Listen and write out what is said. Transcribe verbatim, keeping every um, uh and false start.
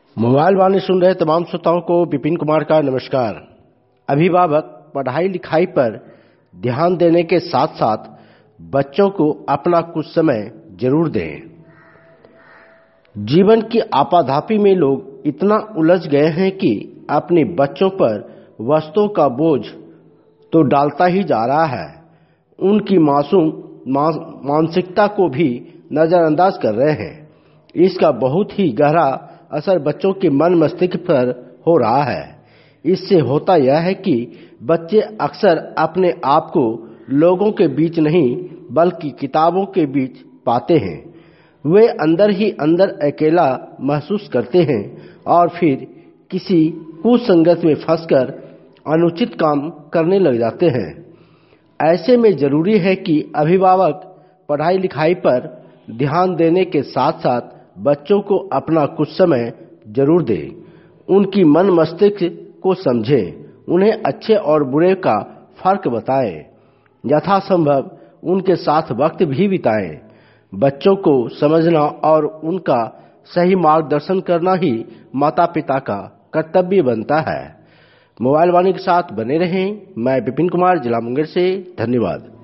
Mobile वाणी सुन रहे तमाम श्रोताओं को विपिन कुमार का नमस्कार। अभिभावक पढ़ाई लिखाई पर ध्यान देने के साथ साथ बच्चों को अपना कुछ समय जरूर दें। जीवन की आपाधापी में लोग इतना उलझ गए हैं कि अपने बच्चों पर वस्तुओं का बोझ तो डालता ही जा रहा है, उनकी मासूम मानसिकता को भी नजरअंदाज कर रहे हैं। इसका बहुत ही गहरा असर बच्चों के मन मस्तिष्क पर हो रहा है। इससे होता यह है कि बच्चे अक्सर अपने आप को लोगों के बीच नहीं बल्कि किताबों के बीच पाते हैं। वे अंदर ही अंदर अकेला महसूस करते हैं और फिर किसी कुसंगत में फंसकर अनुचित काम करने लग जाते हैं। ऐसे में जरूरी है कि अभिभावक पढ़ाई लिखाई पर ध्यान देने के साथ साथ बच्चों को अपना कुछ समय जरूर दें, उनकी मन मस्तिष्क को समझें, उन्हें अच्छे और बुरे का फर्क बताएं, यथासंभव उनके साथ वक्त भी बिताएं। बच्चों को समझना और उनका सही मार्गदर्शन करना ही माता पिता का कर्तव्य बनता है। मोबाइल वाणी के साथ बने रहें। मैं विपिन कुमार, जिला मुंगेर से। धन्यवाद।